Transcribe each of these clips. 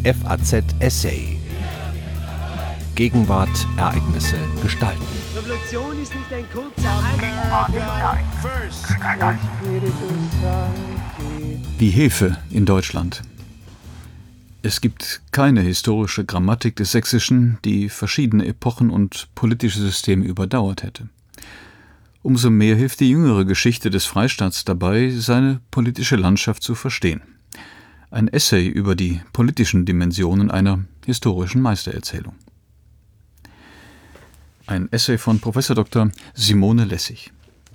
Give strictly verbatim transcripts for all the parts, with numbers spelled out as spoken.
F A Z Essay. Gegenwart, Ereignisse, Gestalten. Revolution ist nicht ein kurzer Die Hefe in Deutschland. Es gibt keine historische Grammatik des Sächsischen, die verschiedene Epochen und politische Systeme überdauert hätte. Umso mehr hilft die jüngere Geschichte des Freistaats dabei, seine politische Landschaft zu verstehen. Ein Essay über die politischen Dimensionen einer historischen Meistererzählung. Ein Essay von Professor Doktor Simone Lessig.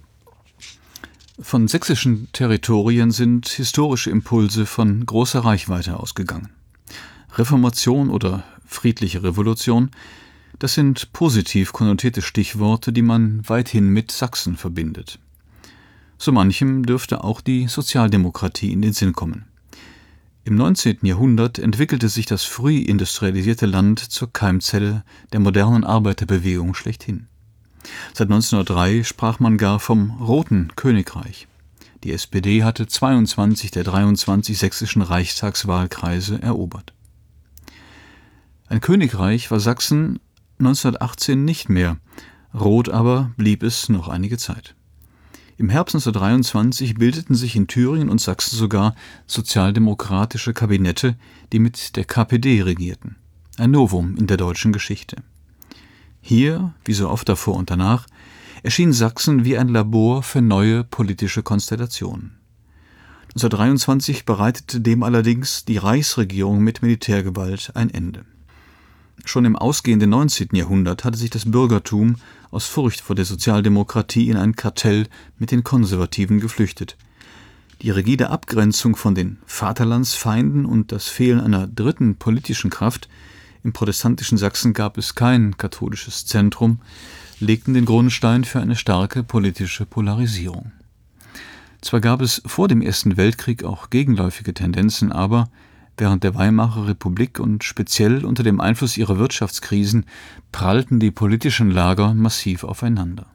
Von sächsischen Territorien sind historische Impulse von großer Reichweite ausgegangen. Reformation oder friedliche Revolution, das sind positiv konnotierte Stichworte, die man weithin mit Sachsen verbindet. So manchem dürfte auch die Sozialdemokratie in den Sinn kommen. Im neunzehnten Jahrhundert entwickelte sich das früh industrialisierte Land zur Keimzelle der modernen Arbeiterbewegung schlechthin. Seit neunzehnhundertdrei sprach man gar vom Roten Königreich. Die S P D hatte zweiundzwanzig der dreiundzwanzig sächsischen Reichstagswahlkreise erobert. Ein Königreich war Sachsen neunzehnhundertachtzehn nicht mehr, rot aber blieb es noch einige Zeit. Im Herbst neunzehnhundertdreiundzwanzig bildeten sich in Thüringen und Sachsen sogar sozialdemokratische Kabinette, die mit der K P D regierten. Ein Novum in der deutschen Geschichte. Hier, wie so oft davor und danach, erschien Sachsen wie ein Labor für neue politische Konstellationen. neunzehnhundertdreiundzwanzig bereitete dem allerdings die Reichsregierung mit Militärgewalt ein Ende. Schon im ausgehenden neunzehnten Jahrhundert hatte sich das Bürgertum aus Furcht vor der Sozialdemokratie in ein Kartell mit den Konservativen geflüchtet. Die rigide Abgrenzung von den Vaterlandsfeinden und das Fehlen einer dritten politischen Kraft – im protestantischen Sachsen gab es kein katholisches Zentrum – legten den Grundstein für eine starke politische Polarisierung. Zwar gab es vor dem Ersten Weltkrieg auch gegenläufige Tendenzen, aber während der Weimarer Republik und speziell unter dem Einfluss ihrer Wirtschaftskrisen prallten die politischen Lager massiv aufeinander.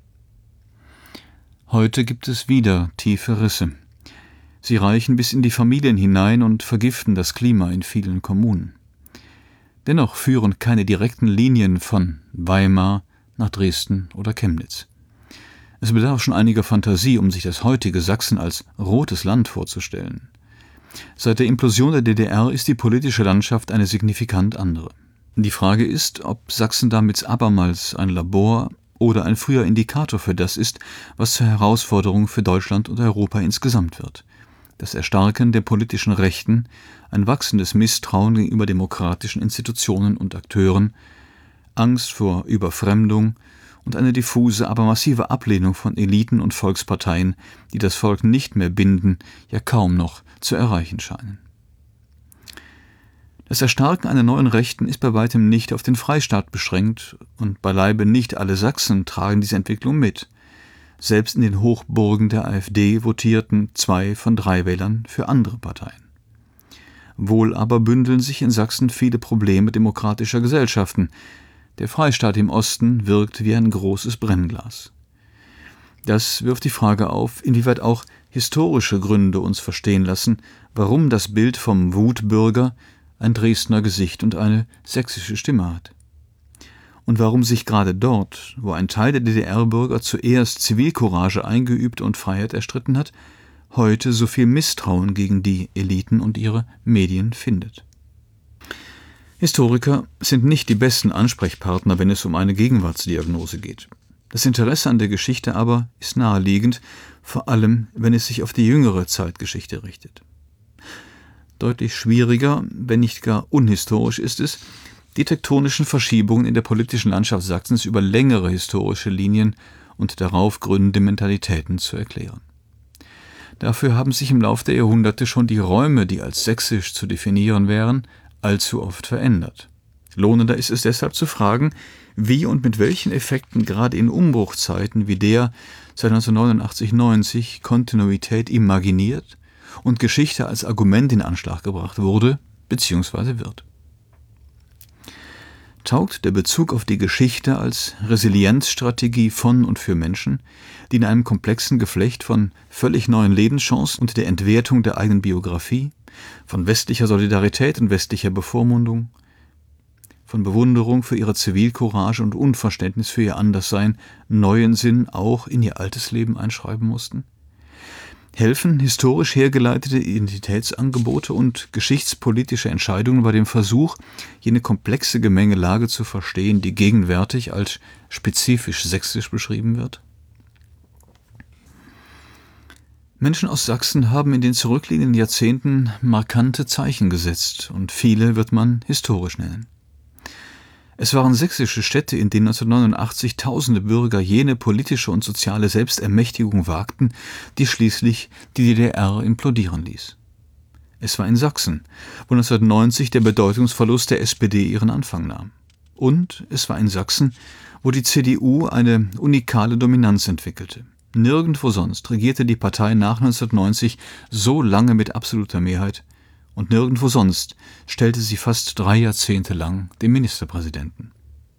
Heute gibt es wieder tiefe Risse. Sie reichen bis in die Familien hinein und vergiften das Klima in vielen Kommunen. Dennoch führen keine direkten Linien von Weimar nach Dresden oder Chemnitz. Es bedarf schon einiger Fantasie, um sich das heutige Sachsen als rotes Land vorzustellen. Seit der Implosion der D D R ist die politische Landschaft eine signifikant andere. Die Frage ist, ob Sachsen damit abermals ein Labor oder ein früher Indikator für das ist, was zur Herausforderung für Deutschland und Europa insgesamt wird. Das Erstarken der politischen Rechten, ein wachsendes Misstrauen gegenüber demokratischen Institutionen und Akteuren, Angst vor Überfremdung und eine diffuse, aber massive Ablehnung von Eliten und Volksparteien, die das Volk nicht mehr binden, ja kaum noch zu erreichen scheinen. Das Erstarken einer neuen Rechten ist bei weitem nicht auf den Freistaat beschränkt und beileibe nicht alle Sachsen tragen diese Entwicklung mit. Selbst in den Hochburgen der AfD votierten zwei von drei Wählern für andere Parteien. Wohl aber bündeln sich in Sachsen viele Probleme demokratischer Gesellschaften. Der Freistaat im Osten wirkt wie ein großes Brennglas. Das wirft die Frage auf, inwieweit auch historische Gründe uns verstehen lassen, warum das Bild vom Wutbürger ein Dresdner Gesicht und eine sächsische Stimme hat. Und warum sich gerade dort, wo ein Teil der D D R-Bürger zuerst Zivilcourage eingeübt und Freiheit erstritten hat, heute so viel Misstrauen gegen die Eliten und ihre Medien findet. Historiker sind nicht die besten Ansprechpartner, wenn es um eine Gegenwartsdiagnose geht. Das Interesse an der Geschichte aber ist naheliegend, vor allem wenn es sich auf die jüngere Zeitgeschichte richtet. Deutlich schwieriger, wenn nicht gar unhistorisch ist es, die tektonischen Verschiebungen in der politischen Landschaft Sachsens über längere historische Linien und darauf gründende Mentalitäten zu erklären. Dafür haben sich im Lauf der Jahrhunderte schon die Räume, die als sächsisch zu definieren wären, allzu oft verändert. Lohnender ist es deshalb zu fragen, wie und mit welchen Effekten gerade in Umbruchzeiten wie der seit neunzehnhundertneunundachtzig neunzig Kontinuität imaginiert und Geschichte als Argument in Anschlag gebracht wurde bzw. wird. Taugt der Bezug auf die Geschichte als Resilienzstrategie von und für Menschen, die in einem komplexen Geflecht von völlig neuen Lebenschancen und der Entwertung der eigenen Biografie, von westlicher Solidarität und westlicher Bevormundung, von Bewunderung für ihre Zivilcourage und Unverständnis für ihr Anderssein neuen Sinn auch in ihr altes Leben einschreiben mussten? Helfen historisch hergeleitete Identitätsangebote und geschichtspolitische Entscheidungen bei dem Versuch, jene komplexe Gemengelage zu verstehen, die gegenwärtig als spezifisch sächsisch beschrieben wird? Menschen aus Sachsen haben in den zurückliegenden Jahrzehnten markante Zeichen gesetzt und viele wird man historisch nennen. Es waren sächsische Städte, in denen neunzehnhundertneunundachtzig tausende Bürger jene politische und soziale Selbstermächtigung wagten, die schließlich die D D R implodieren ließ. Es war in Sachsen, wo neunzehnhundertneunzig der Bedeutungsverlust der S P D ihren Anfang nahm. Und es war in Sachsen, wo die C D U eine unikale Dominanz entwickelte. Nirgendwo sonst regierte die Partei nach neunzehnhundertneunzig so lange mit absoluter Mehrheit, und nirgendwo sonst stellte sie fast drei Jahrzehnte lang den Ministerpräsidenten.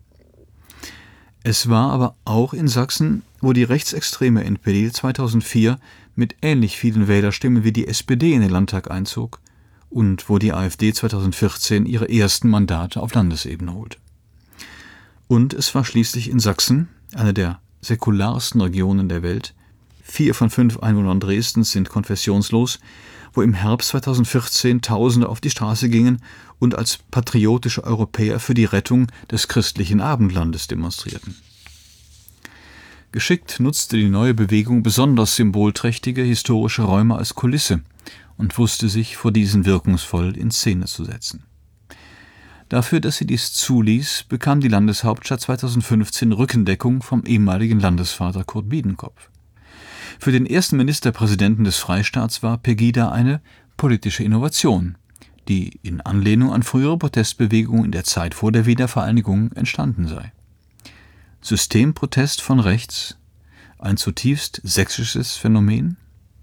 Es war aber auch in Sachsen, wo die rechtsextreme N P D zweitausendvier mit ähnlich vielen Wählerstimmen wie die S P D in den Landtag einzog und wo die AfD zweitausendvierzehn ihre ersten Mandate auf Landesebene holte. Und es war schließlich in Sachsen, einer der säkularsten Regionen der Welt, vier von fünf Einwohnern Dresdens sind konfessionslos, wo im Herbst zweitausendvierzehn Tausende auf die Straße gingen und als patriotische Europäer für die Rettung des christlichen Abendlandes demonstrierten. Geschickt nutzte die neue Bewegung besonders symbolträchtige historische Räume als Kulisse und wusste sich vor diesen wirkungsvoll in Szene zu setzen. Dafür, dass sie dies zuließ, bekam die Landeshauptstadt zweitausendfünfzehn Rückendeckung vom ehemaligen Landesvater Kurt Biedenkopf. Für den ersten Ministerpräsidenten des Freistaats war Pegida eine politische Innovation, die in Anlehnung an frühere Protestbewegungen in der Zeit vor der Wiedervereinigung entstanden sei. Systemprotest von rechts, ein zutiefst sächsisches Phänomen?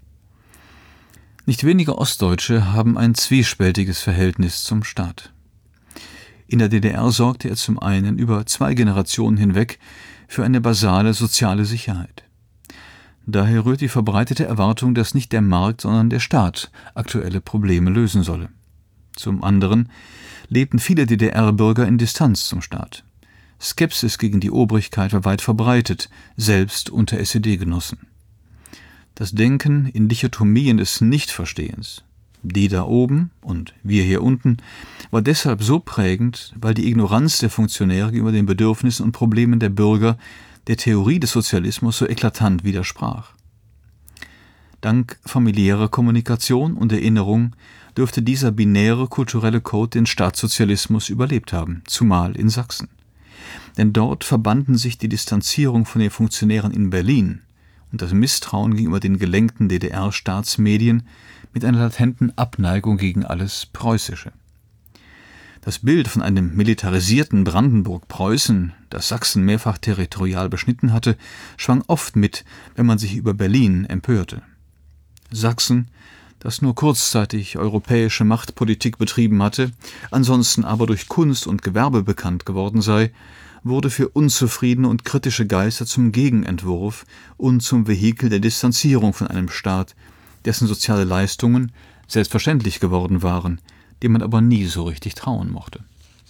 Nicht wenige Ostdeutsche haben ein zwiespältiges Verhältnis zum Staat. In der D D R sorgte er zum einen über zwei Generationen hinweg für eine basale soziale Sicherheit. Daher rührt die verbreitete Erwartung, dass nicht der Markt, sondern der Staat aktuelle Probleme lösen solle. Zum anderen lebten viele D D R-Bürger in Distanz zum Staat. Skepsis gegen die Obrigkeit war weit verbreitet, selbst unter S E D-Genossen. Das Denken in Dichotomien des Nichtverstehens, die da oben und wir hier unten, war deshalb so prägend, weil die Ignoranz der Funktionäre gegenüber den Bedürfnissen und Problemen der Bürger der Theorie des Sozialismus so eklatant widersprach. Dank familiärer Kommunikation und Erinnerung dürfte dieser binäre kulturelle Code den Staatssozialismus überlebt haben, zumal in Sachsen. Denn dort verbanden sich die Distanzierung von den Funktionären in Berlin und das Misstrauen gegenüber den gelenkten D D R-Staatsmedien mit einer latenten Abneigung gegen alles Preußische. Das Bild von einem militarisierten Brandenburg-Preußen, das Sachsen mehrfach territorial beschnitten hatte, schwang oft mit, wenn man sich über Berlin empörte. Sachsen, das nur kurzzeitig europäische Machtpolitik betrieben hatte, ansonsten aber durch Kunst und Gewerbe bekannt geworden sei, wurde für unzufriedene und kritische Geister zum Gegenentwurf und zum Vehikel der Distanzierung von einem Staat, dessen soziale Leistungen selbstverständlich geworden waren, dem man aber nie so richtig trauen mochte.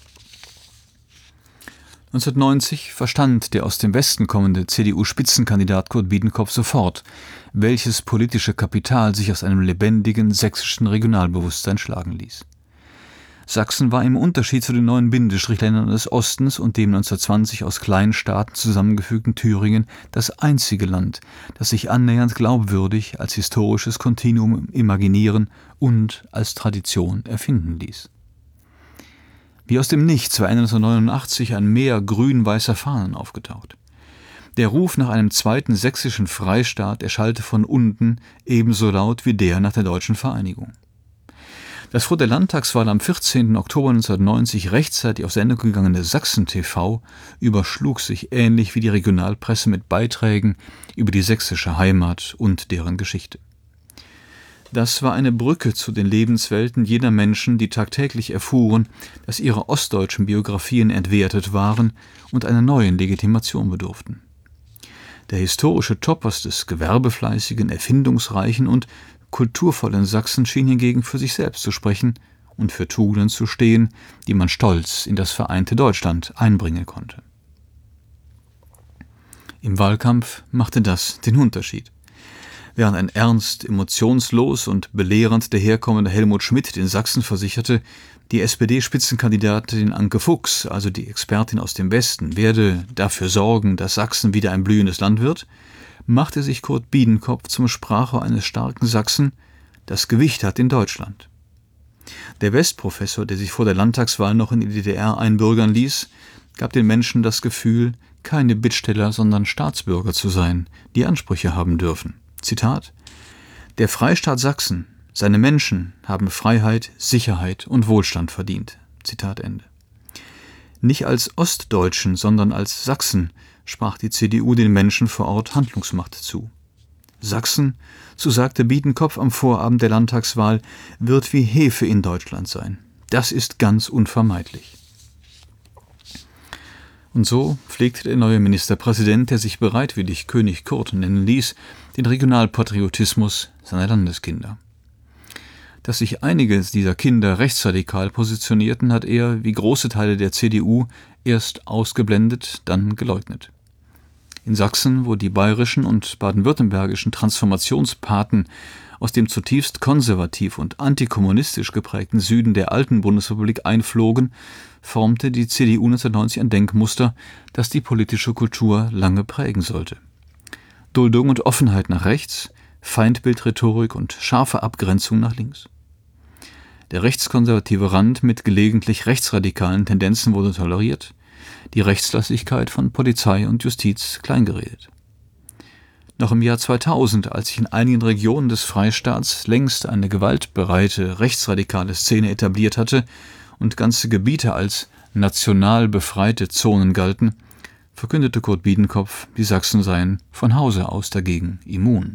neunzehnhundertneunzig verstand der aus dem Westen kommende C D U-Spitzenkandidat Kurt Biedenkopf sofort, welches politische Kapital sich aus einem lebendigen sächsischen Regionalbewusstsein schlagen ließ. Sachsen war im Unterschied zu den neuen Bindestrichländern des Ostens und dem neunzehnhundertzwanzig aus kleinen Staaten zusammengefügten Thüringen das einzige Land, das sich annähernd glaubwürdig als historisches Kontinuum imaginieren und als Tradition erfinden ließ. Wie aus dem Nichts war neunzehnhundertneunundachtzig ein Meer grün-weißer Fahnen aufgetaucht. Der Ruf nach einem zweiten sächsischen Freistaat erschallte von unten ebenso laut wie der nach der deutschen Vereinigung. Das vor der Landtagswahl am vierzehnten Oktober neunzehnhundertneunzig rechtzeitig auf Sendung gegangene Sachsen-T V überschlug sich ähnlich wie die Regionalpresse mit Beiträgen über die sächsische Heimat und deren Geschichte. Das war eine Brücke zu den Lebenswelten jener Menschen, die tagtäglich erfuhren, dass ihre ostdeutschen Biografien entwertet waren und einer neuen Legitimation bedurften. Der historische Topos des gewerbefleißigen, erfindungsreichen und kulturvollen Sachsen schien hingegen für sich selbst zu sprechen und für Tugenden zu stehen, die man stolz in das vereinte Deutschland einbringen konnte. Im Wahlkampf machte das den Unterschied. Während ein ernst, emotionslos und belehrend daherkommender Helmut Schmidt den Sachsen versicherte, die S P D-Spitzenkandidatin Anke Fuchs, also die Expertin aus dem Westen, werde dafür sorgen, dass Sachsen wieder ein blühendes Land wird, machte sich Kurt Biedenkopf zum Sprachrohr eines starken Sachsen, das Gewicht hat in Deutschland. Der Westprofessor, der sich vor der Landtagswahl noch in die D D R einbürgern ließ, gab den Menschen das Gefühl, keine Bittsteller, sondern Staatsbürger zu sein, die Ansprüche haben dürfen. Zitat: Der Freistaat Sachsen, seine Menschen haben Freiheit, Sicherheit und Wohlstand verdient. Zitat Ende. Nicht als Ostdeutschen, sondern als Sachsen sprach die C D U den Menschen vor Ort Handlungsmacht zu. Sachsen, so sagte Biedenkopf am Vorabend der Landtagswahl, wird wie Hefe in Deutschland sein. Das ist ganz unvermeidlich. Und so pflegte der neue Ministerpräsident, der sich bereitwillig König Kurt nennen ließ, den Regionalpatriotismus seiner Landeskinder. Dass sich einige dieser Kinder rechtsradikal positionierten, hat er, wie große Teile der C D U, erst ausgeblendet, dann geleugnet. In Sachsen, wo die bayerischen und baden-württembergischen Transformationspaten aus dem zutiefst konservativ und antikommunistisch geprägten Süden der alten Bundesrepublik einflogen, formte die C D U neunzehnhundertneunzig ein Denkmuster, das die politische Kultur lange prägen sollte. Duldung und Offenheit nach rechts, Feindbildrhetorik und scharfe Abgrenzung nach links. Der rechtskonservative Rand mit gelegentlich rechtsradikalen Tendenzen wurde toleriert, die Rechtslassigkeit von Polizei und Justiz kleingeredet. Noch im Jahr zweitausend, als sich in einigen Regionen des Freistaats längst eine gewaltbereite, rechtsradikale Szene etabliert hatte und ganze Gebiete als national befreite Zonen galten, verkündete Kurt Biedenkopf, die Sachsen seien von Hause aus dagegen immun.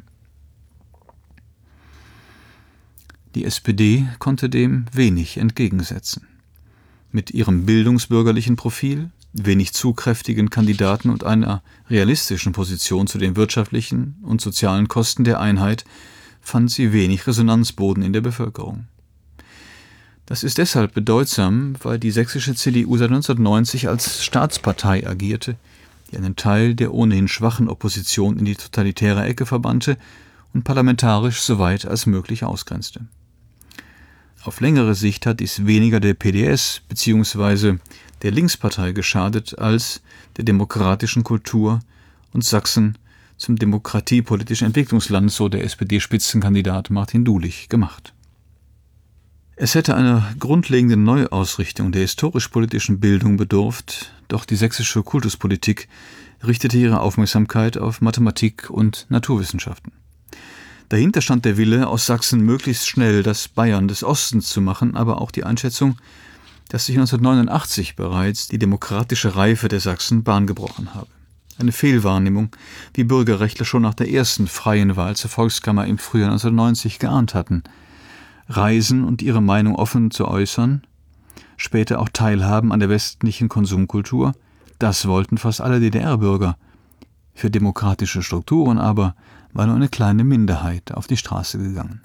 Die S P D konnte dem wenig entgegensetzen. Mit ihrem bildungsbürgerlichen Profil, wenig zugkräftigen Kandidaten und einer realistischen Position zu den wirtschaftlichen und sozialen Kosten der Einheit fand sie wenig Resonanzboden in der Bevölkerung. Das ist deshalb bedeutsam, weil die sächsische C D U seit neunzehnhundertneunzig als Staatspartei agierte, die einen Teil der ohnehin schwachen Opposition in die totalitäre Ecke verbannte und parlamentarisch so weit als möglich ausgrenzte. Auf längere Sicht hat dies weniger der P D S bzw. der Linkspartei geschadet als der demokratischen Kultur und Sachsen zum demokratiepolitischen Entwicklungsland, so der S P D-Spitzenkandidat Martin Dulich, gemacht. Es hätte einer grundlegenden Neuausrichtung der historisch-politischen Bildung bedurft, doch die sächsische Kultuspolitik richtete ihre Aufmerksamkeit auf Mathematik und Naturwissenschaften. Dahinter stand der Wille, aus Sachsen möglichst schnell das Bayern des Ostens zu machen, aber auch die Einschätzung, dass sich neunzehnhundertneunundachtzig bereits die demokratische Reife der Sachsen Bahn gebrochen habe. Eine Fehlwahrnehmung, wie Bürgerrechtler schon nach der ersten freien Wahl zur Volkskammer im Frühjahr neunzehnhundertneunzig geahnt hatten. Reisen und ihre Meinung offen zu äußern, später auch teilhaben an der westlichen Konsumkultur, das wollten fast alle D D R-Bürger. Für demokratische Strukturen aber war nur eine kleine Minderheit auf die Straße gegangen.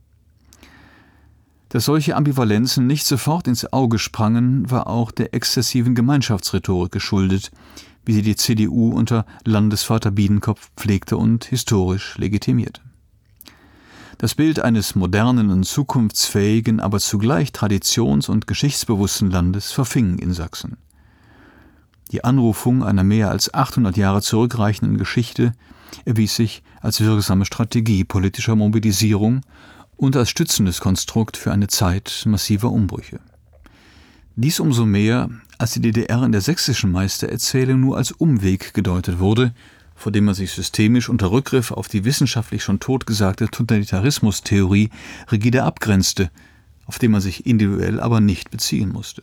Dass solche Ambivalenzen nicht sofort ins Auge sprangen, war auch der exzessiven Gemeinschaftsrhetorik geschuldet, wie sie die C D U unter Landesvater Biedenkopf pflegte und historisch legitimierte. Das Bild eines modernen und zukunftsfähigen, aber zugleich traditions- und geschichtsbewussten Landes verfing in Sachsen. Die Anrufung einer mehr als achthundert Jahre zurückreichenden Geschichte erwies sich als wirksame Strategie politischer Mobilisierung und als stützendes Konstrukt für eine Zeit massiver Umbrüche. Dies umso mehr, als die D D R in der sächsischen Meistererzählung nur als Umweg gedeutet wurde, vor dem man sich systemisch unter Rückgriff auf die wissenschaftlich schon totgesagte Totalitarismustheorie rigide abgrenzte, auf den man sich individuell aber nicht beziehen musste.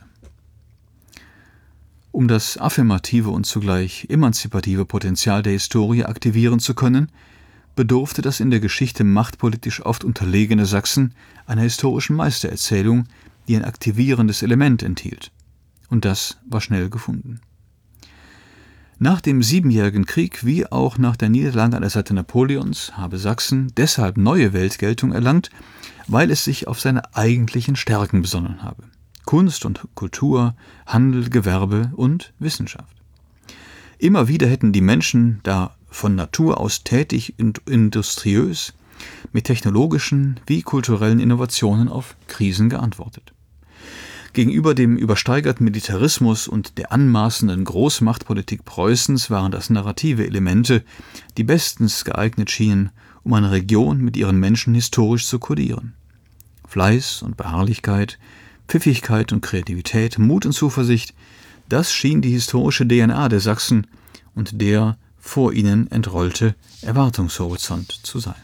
Um das affirmative und zugleich emanzipative Potenzial der Historie aktivieren zu können, bedurfte das in der Geschichte machtpolitisch oft unterlegene Sachsen einer historischen Meistererzählung, die ein aktivierendes Element enthielt. Und das war schnell gefunden. Nach dem Siebenjährigen Krieg wie auch nach der Niederlage an der Seite Napoleons habe Sachsen deshalb neue Weltgeltung erlangt, weil es sich auf seine eigentlichen Stärken besonnen habe: Kunst und Kultur, Handel, Gewerbe und Wissenschaft. Immer wieder hätten die Menschen da von Natur aus tätig und industriös mit technologischen wie kulturellen Innovationen auf Krisen geantwortet. Gegenüber dem übersteigerten Militarismus und der anmaßenden Großmachtpolitik Preußens waren das narrative Elemente, die bestens geeignet schienen, um eine Region mit ihren Menschen historisch zu kodieren. Fleiß und Beharrlichkeit, Pfiffigkeit und Kreativität, Mut und Zuversicht, das schien die historische D N A der Sachsen und der vor ihnen entrollte Erwartungshorizont zu sein.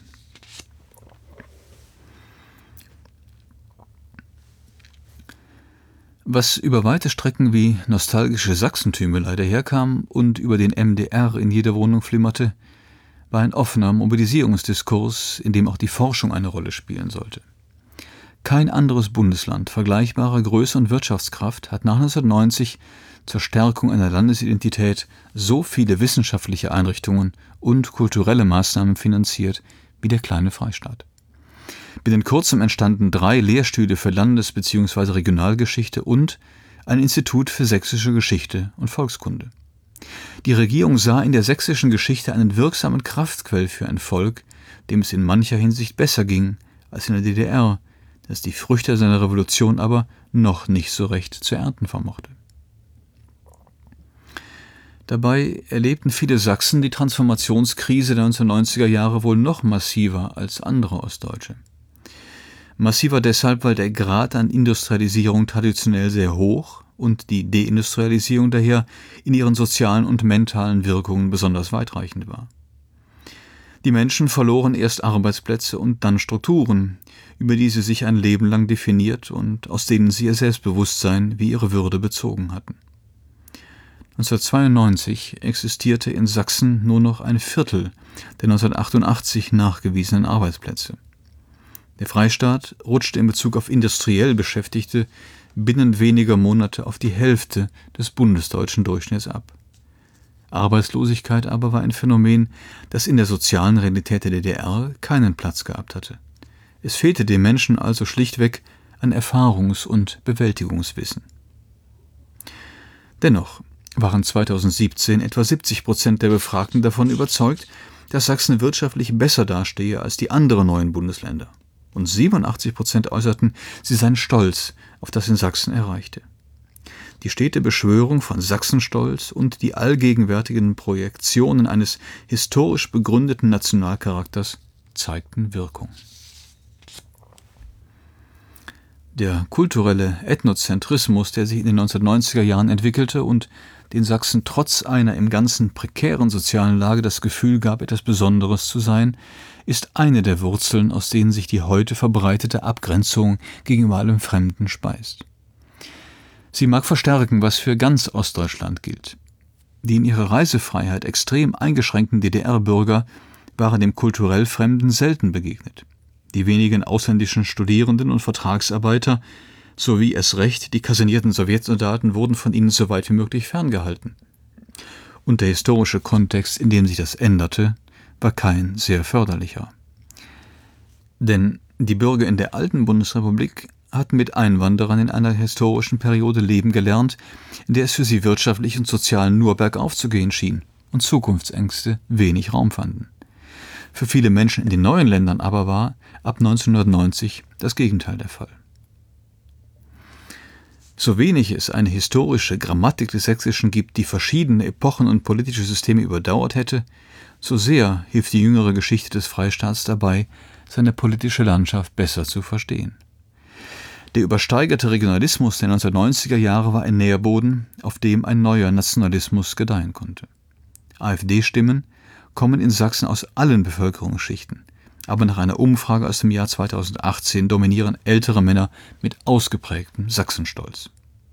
Was über weite Strecken wie nostalgische Sachsentümelei daherkam und über den M D R in jeder Wohnung flimmerte, war ein offener Mobilisierungsdiskurs, in dem auch die Forschung eine Rolle spielen sollte. Kein anderes Bundesland vergleichbarer Größe und Wirtschaftskraft hat nach neunzehnhundertneunzig zur Stärkung einer Landesidentität so viele wissenschaftliche Einrichtungen und kulturelle Maßnahmen finanziert wie der kleine Freistaat. Binnen kurzem entstanden drei Lehrstühle für Landes- bzw. Regionalgeschichte und ein Institut für sächsische Geschichte und Volkskunde. Die Regierung sah in der sächsischen Geschichte einen wirksamen Kraftquell für ein Volk, dem es in mancher Hinsicht besser ging als in der D D R, das die Früchte seiner Revolution aber noch nicht so recht zu ernten vermochte. Dabei erlebten viele Sachsen die Transformationskrise der neunzehnhundertneunziger Jahre wohl noch massiver als andere Ostdeutsche. Massiver deshalb, weil der Grad an Industrialisierung traditionell sehr hoch und die Deindustrialisierung daher in ihren sozialen und mentalen Wirkungen besonders weitreichend war. Die Menschen verloren erst Arbeitsplätze und dann Strukturen, über die sie sich ein Leben lang definiert und aus denen sie ihr Selbstbewusstsein wie ihre Würde bezogen hatten. neunzehnhundertzweiundneunzig existierte in Sachsen nur noch ein Viertel der neunzehnhundertachtundachtzig nachgewiesenen Arbeitsplätze. Der Freistaat rutschte in Bezug auf industriell Beschäftigte binnen weniger Monate auf die Hälfte des bundesdeutschen Durchschnitts ab. Arbeitslosigkeit aber war ein Phänomen, das in der sozialen Realität der D D R keinen Platz gehabt hatte. Es fehlte den Menschen also schlichtweg an Erfahrungs- und Bewältigungswissen. Dennoch waren zweitausendsiebzehn etwa siebzig Prozent der Befragten davon überzeugt, dass Sachsen wirtschaftlich besser dastehe als die anderen neuen Bundesländer. Und siebenundachtzig Prozent äußerten, sie seien stolz auf das in Sachsen Erreichte. Die stete Beschwörung von Sachsenstolz und die allgegenwärtigen Projektionen eines historisch begründeten Nationalcharakters zeigten Wirkung. Der kulturelle Ethnozentrismus, der sich in den neunzehnhundertneunziger Jahren entwickelte und den Sachsen trotz einer im Ganzen prekären sozialen Lage das Gefühl gab, etwas Besonderes zu sein, ist eine der Wurzeln, aus denen sich die heute verbreitete Abgrenzung gegenüber allem Fremden speist. Sie mag verstärken, was für ganz Ostdeutschland gilt. Die in ihrer Reisefreiheit extrem eingeschränkten D D R-Bürger waren dem kulturell Fremden selten begegnet. Die wenigen ausländischen Studierenden und Vertragsarbeiter sowie erst recht die kasernierten Sowjetsoldaten wurden von ihnen so weit wie möglich ferngehalten. Und der historische Kontext, in dem sich das änderte, war kein sehr förderlicher. Denn die Bürger in der alten Bundesrepublik hatten mit Einwanderern in einer historischen Periode leben gelernt, in der es für sie wirtschaftlich und sozial nur bergauf zu gehen schien und Zukunftsängste wenig Raum fanden. Für viele Menschen in den neuen Ländern aber war ab neunzehnhundertneunzig das Gegenteil der Fall. So wenig es eine historische Grammatik des Sächsischen gibt, die verschiedene Epochen und politische Systeme überdauert hätte, so sehr hilft die jüngere Geschichte des Freistaats dabei, seine politische Landschaft besser zu verstehen. Der übersteigerte Regionalismus der neunzehnhundertneunziger Jahre war ein Nährboden, auf dem ein neuer Nationalismus gedeihen konnte. AfD-Stimmen kommen in Sachsen aus allen Bevölkerungsschichten, aber nach einer Umfrage aus dem Jahr zweitausendachtzehn dominieren ältere Männer mit ausgeprägtem Sachsenstolz.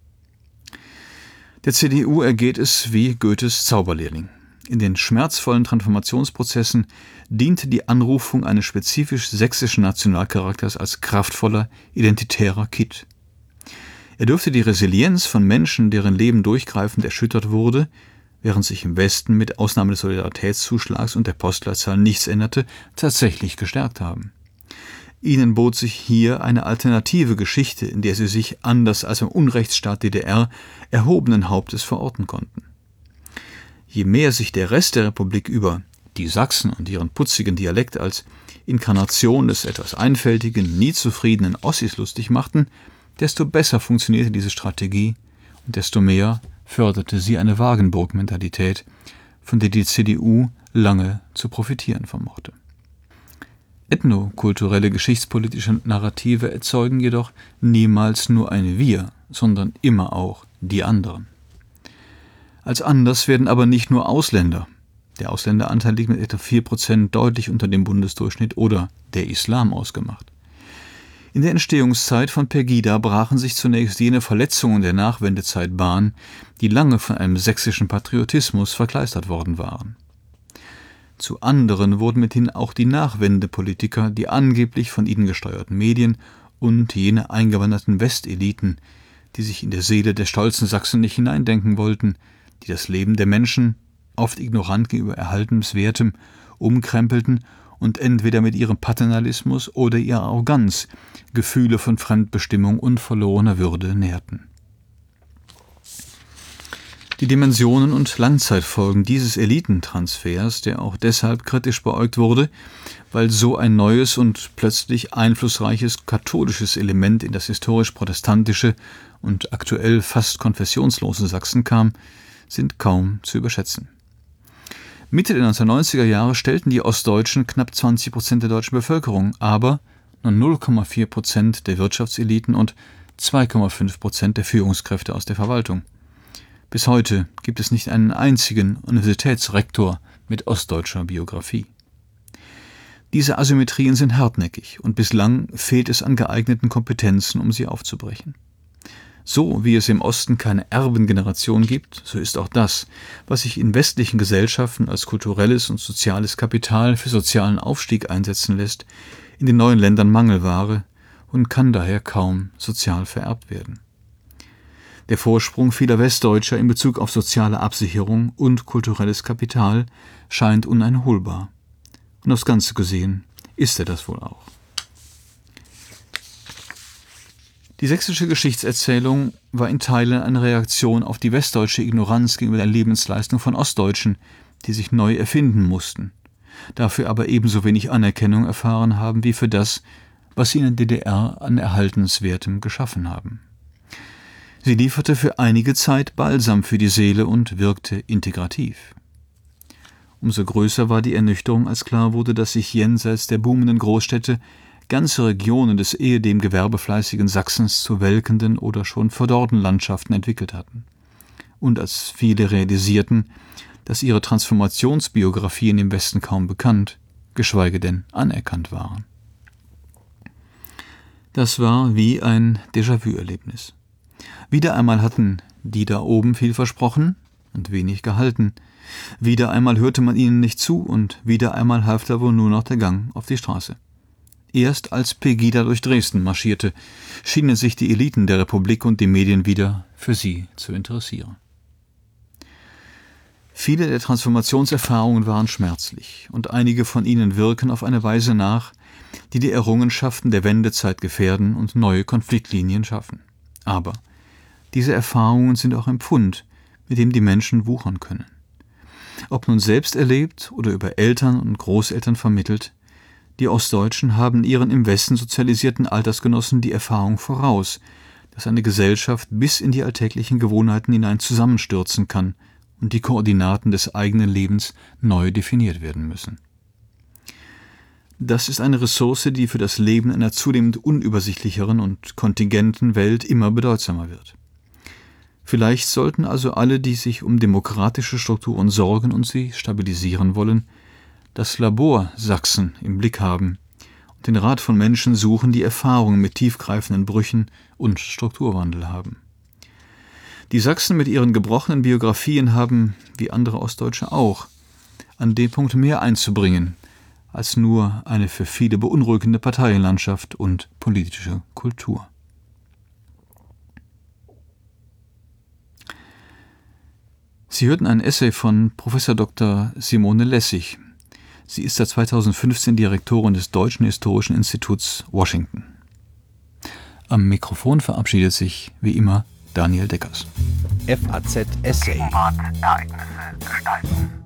Der C D U ergeht es wie Goethes Zauberlehrling. In den schmerzvollen Transformationsprozessen diente die Anrufung eines spezifisch sächsischen Nationalcharakters als kraftvoller, identitärer Kitt. Er dürfte die Resilienz von Menschen, deren Leben durchgreifend erschüttert wurde, während sich im Westen mit Ausnahme des Solidaritätszuschlags und der Postleitzahl nichts änderte, tatsächlich gestärkt haben. Ihnen bot sich hier eine alternative Geschichte, in der sie sich, anders als im Unrechtsstaat D D R, erhobenen Hauptes verorten konnten. Je mehr sich der Rest der Republik über die Sachsen und ihren putzigen Dialekt als Inkarnation des etwas einfältigen, nie zufriedenen Ossis lustig machten, desto besser funktionierte diese Strategie und desto mehr förderte sie eine Wagenburg-Mentalität, von der die C D U lange zu profitieren vermochte. Ethnokulturelle geschichtspolitische Narrative erzeugen jedoch niemals nur ein Wir, sondern immer auch die anderen. Als anders werden aber nicht nur Ausländer, der Ausländeranteil liegt mit etwa vier Prozent deutlich unter dem Bundesdurchschnitt, oder der Islam ausgemacht. In der Entstehungszeit von Pegida brachen sich zunächst jene Verletzungen der Nachwendezeit Bahn, die lange von einem sächsischen Patriotismus verkleistert worden waren. Zu anderen wurden mithin auch die Nachwendepolitiker, die angeblich von ihnen gesteuerten Medien und jene eingewanderten Westeliten, die sich in der Seele der stolzen Sachsen nicht hineindenken wollten, die das Leben der Menschen, oft ignorant gegenüber Erhaltenswertem, umkrempelten und entweder mit ihrem Paternalismus oder ihrer Arroganz Gefühle von Fremdbestimmung und verlorener Würde nährten. Die Dimensionen und Langzeitfolgen dieses Elitentransfers, der auch deshalb kritisch beäugt wurde, weil so ein neues und plötzlich einflussreiches katholisches Element in das historisch-protestantische und aktuell fast konfessionslose Sachsen kam, sind kaum zu überschätzen. Mitte der neunzehnhundertneunziger Jahre stellten die Ostdeutschen knapp zwanzig Prozent der deutschen Bevölkerung, aber nur null Komma vier Prozent der Wirtschaftseliten und zwei Komma fünf Prozent der Führungskräfte aus der Verwaltung. Bis heute gibt es nicht einen einzigen Universitätsrektor mit ostdeutscher Biografie. Diese Asymmetrien sind hartnäckig und bislang fehlt es an geeigneten Kompetenzen, um sie aufzubrechen. So wie es im Osten keine Erbengeneration gibt, so ist auch das, was sich in westlichen Gesellschaften als kulturelles und soziales Kapital für sozialen Aufstieg einsetzen lässt, in den neuen Ländern Mangelware und kann daher kaum sozial vererbt werden. Der Vorsprung vieler Westdeutscher in Bezug auf soziale Absicherung und kulturelles Kapital scheint uneinholbar. Und aufs Ganze gesehen ist er das wohl auch. Die sächsische Geschichtserzählung war in Teilen eine Reaktion auf die westdeutsche Ignoranz gegenüber der Lebensleistung von Ostdeutschen, die sich neu erfinden mussten, dafür aber ebenso wenig Anerkennung erfahren haben wie für das, was sie in der D D R an Erhaltenswertem geschaffen haben. Sie lieferte für einige Zeit Balsam für die Seele und wirkte integrativ. Umso größer war die Ernüchterung, als klar wurde, dass sich jenseits der boomenden Großstädte ganze Regionen des ehedem gewerbefleißigen Sachsens zu welkenden oder schon verdorrten Landschaften entwickelt hatten. Und als viele realisierten, dass ihre Transformationsbiografien im Westen kaum bekannt, geschweige denn anerkannt waren. Das war wie ein Déjà-vu-Erlebnis. Wieder einmal hatten die da oben viel versprochen und wenig gehalten. Wieder einmal hörte man ihnen nicht zu und wieder einmal half da wohl nur noch der Gang auf die Straße. Erst als Pegida durch Dresden marschierte, schienen sich die Eliten der Republik und die Medien wieder für sie zu interessieren. Viele der Transformationserfahrungen waren schmerzlich und einige von ihnen wirken auf eine Weise nach, die die Errungenschaften der Wendezeit gefährden und neue Konfliktlinien schaffen. Aber diese Erfahrungen sind auch ein Pfund, mit dem die Menschen wuchern können. Ob nun selbst erlebt oder über Eltern und Großeltern vermittelt, die Ostdeutschen haben ihren im Westen sozialisierten Altersgenossen die Erfahrung voraus, dass eine Gesellschaft bis in die alltäglichen Gewohnheiten hinein zusammenstürzen kann und die Koordinaten des eigenen Lebens neu definiert werden müssen. Das ist eine Ressource, die für das Leben einer zunehmend unübersichtlicheren und kontingenten Welt immer bedeutsamer wird. Vielleicht sollten also alle, die sich um demokratische Strukturen sorgen und sie stabilisieren wollen, das Labor Sachsen im Blick haben und den Rat von Menschen suchen, die Erfahrungen mit tiefgreifenden Brüchen und Strukturwandel haben. Die Sachsen mit ihren gebrochenen Biografien haben, wie andere Ostdeutsche auch, an dem Punkt mehr einzubringen, als nur eine für viele beunruhigende Parteienlandschaft und politische Kultur. Sie hörten ein Essay von Professor Doktor Simone Lessig. Sie ist seit zweitausendfünfzehn Direktorin des Deutschen Historischen Instituts Washington. Am Mikrofon verabschiedet sich, wie immer, Daniel Deckers. F A Z Essay. Gegenwart, Ereignisse gestalten.